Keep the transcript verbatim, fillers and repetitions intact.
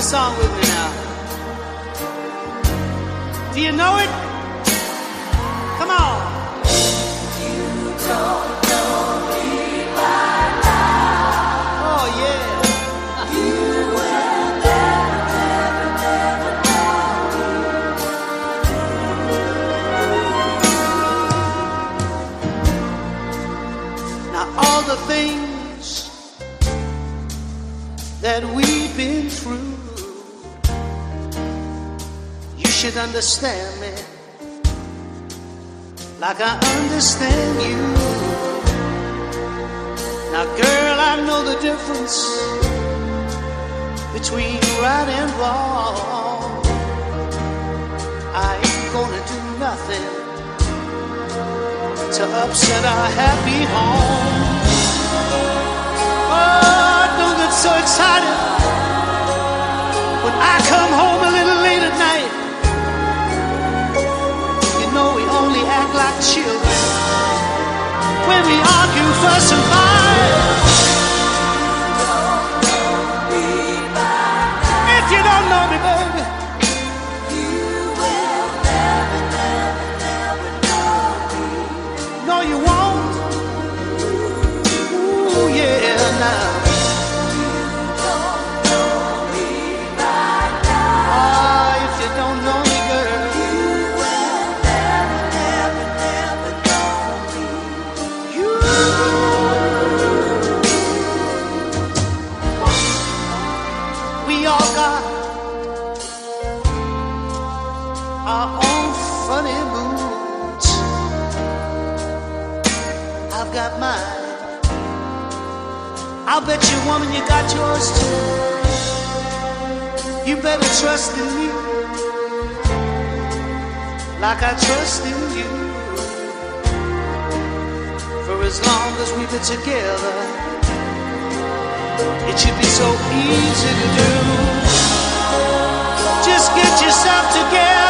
song with me now. Do you know it? Come on. You don't know me by now. Oh yeah. You will never, never, never know me. Now all the things that we've been through, you should understand me like I understand you. Now girl, I know the difference between right and wrong. I ain't gonna do nothing to upset our happy home. Oh, I don't get so excited when I come home a little late at night. You know we only act like children when we argue, fuss and fight. If you don't know me, baby, you will never, never, never know me. No, you won't. Ooh, yeah, now. Our own funny moods. I've got mine. I'll bet you, woman, you got yours too. You better trust in me like I trust in you. For as long as we've been together, it should be so easy to do. Just get yourself together.